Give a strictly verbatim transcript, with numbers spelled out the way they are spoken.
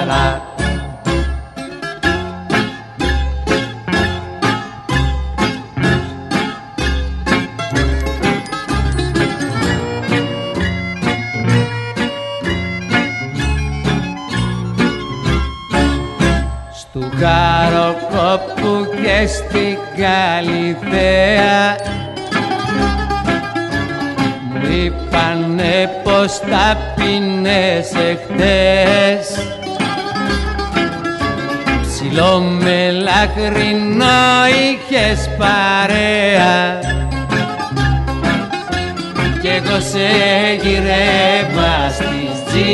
χαρά. Στου Χαροκόπου και στην Καλυθέα μου είπανε πως τα πίνεσαι χτες, ψηλό μελαχρινό είχες παρέα κι εγώ σε γυρεύα στις